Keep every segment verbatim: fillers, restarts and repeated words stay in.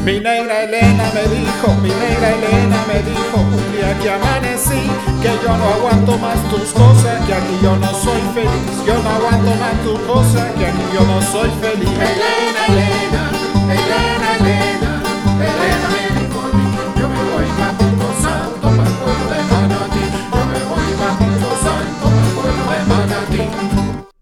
Mi negra Elena me dijo, mi negra Elena me dijo un día que amanecí, que yo no aguanto más tus cosas, que aquí yo no soy feliz. Yo no aguanto más tus cosas, que aquí yo no soy feliz. Elena, Elena, Elena, Elena, Elena me dijo a mí, yo me voy Patito Santo para el pueblo de Manatí. Yo me voy Patito Santo para el pueblo de Manatí.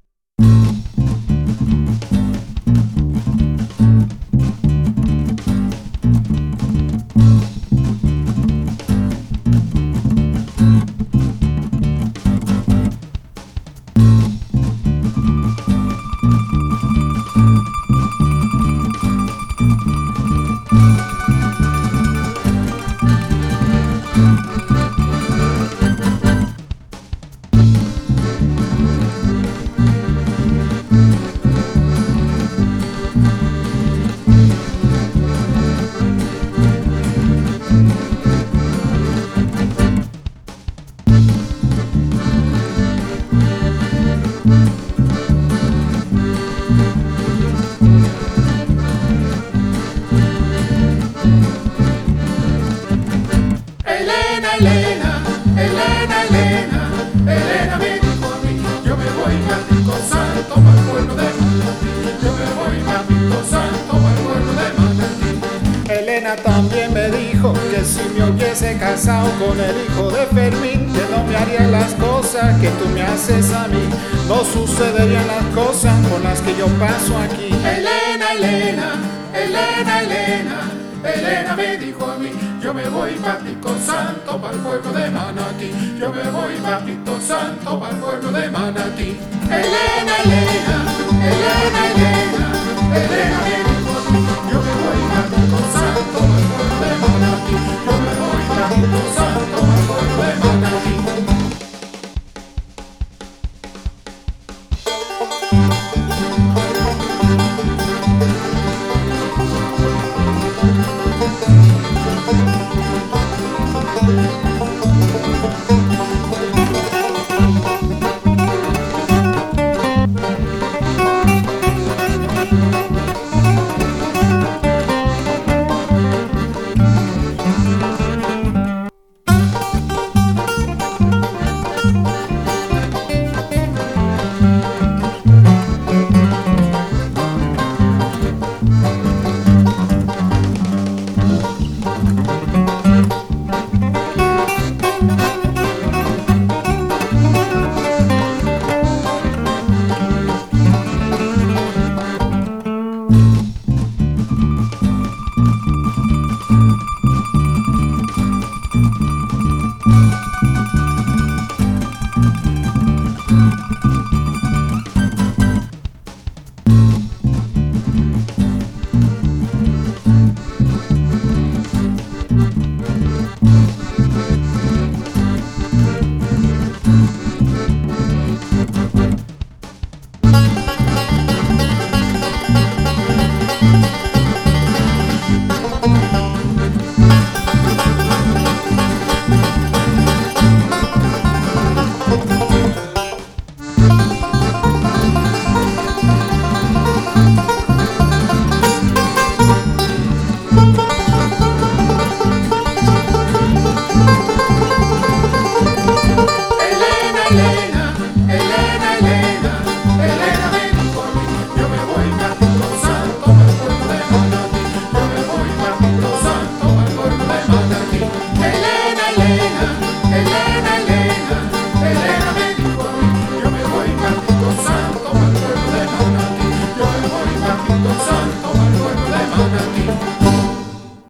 Elena, Elena, Elena, Elena, Elena me dijo a mí, yo me voy Patito Santo para el pueblo de Manatí. Yo me voy Patito Santo para el pueblo de Manatí. Elena también me dijo que si me hubiese casado con el hijo de Fermín, que no me harían las cosas que tú me haces a mí, no sucederían las cosas con las que yo paso aquí. Elena, Elena, Elena, Elena, Elena me dijo a mí, yo me voy Patito Santo para el pueblo de Manatí. Yo me voy Patito Santo para el pueblo de Manatí. Elena, Elena, Elena, Elena, Elena me dijo a mí, yo me voy Patito Santo para el pueblo de Manatí. Yo me voy Patito Santo.